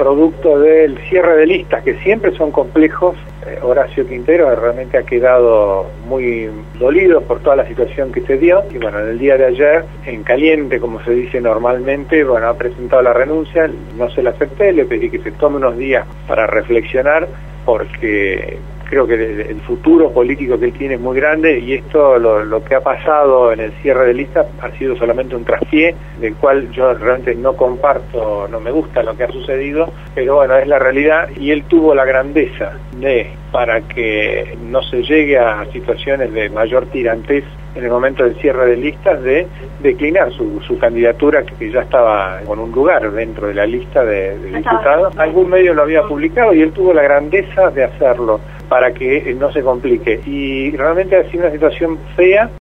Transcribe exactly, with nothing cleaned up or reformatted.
producto del cierre de listas, que siempre son complejos. eh, Horacio Quintero realmente ha quedado muy dolido por toda la situación que se dio, y bueno, en el día de ayer, en caliente, como se dice normalmente, bueno, ha presentado la renuncia, no se la acepté, le pedí que se tome unos días para reflexionar, porque creo que el futuro político que él tiene es muy grande, y esto, lo, lo que ha pasado en el cierre de lista, ha sido solamente un traspié, del cual yo realmente no comparto, no me gusta lo que ha sucedido, pero bueno, es la realidad, y él tuvo la grandeza de, para que no se llegue a situaciones de mayor tirantez en el momento del cierre de listas, de declinar su, su candidatura, que ya estaba con un lugar dentro de la lista de, de diputados. Algún medio lo había publicado y él tuvo la grandeza de hacerlo para que no se complique. Y realmente ha sido una situación fea.